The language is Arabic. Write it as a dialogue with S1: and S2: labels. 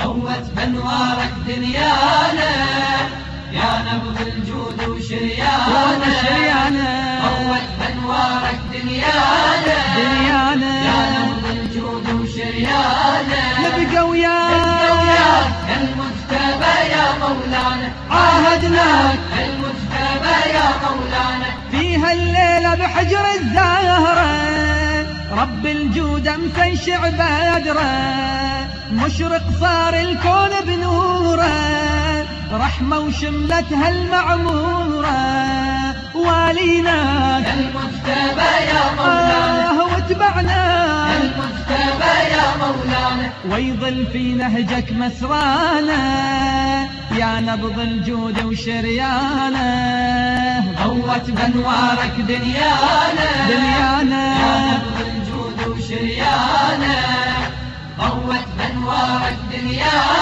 S1: ضوت بانوارك دنيانا يا نبض الجود وشريانا ضوت بانوارك دنيانا يا نبض الجود وشريانا
S2: نبقى
S1: وياك المجتبى يا مولانا عاهدناك المجتبى يا مولانا
S2: فيها الليلة بحجر الزهرة رب الجود مسيشع بدره مشرق صار الكون بنوره رحمة وشملتها المعمورة واليناك
S1: المجتبى يا مولانا
S2: واتبعناك
S1: المجتبى يا مولانا
S2: ويظل في نهجك مسرانا يا نبض الجود وشريانا
S1: ضوت بانوارك دنيانا يا نبض الجود وشريانا ضوت بانوارك دنيانا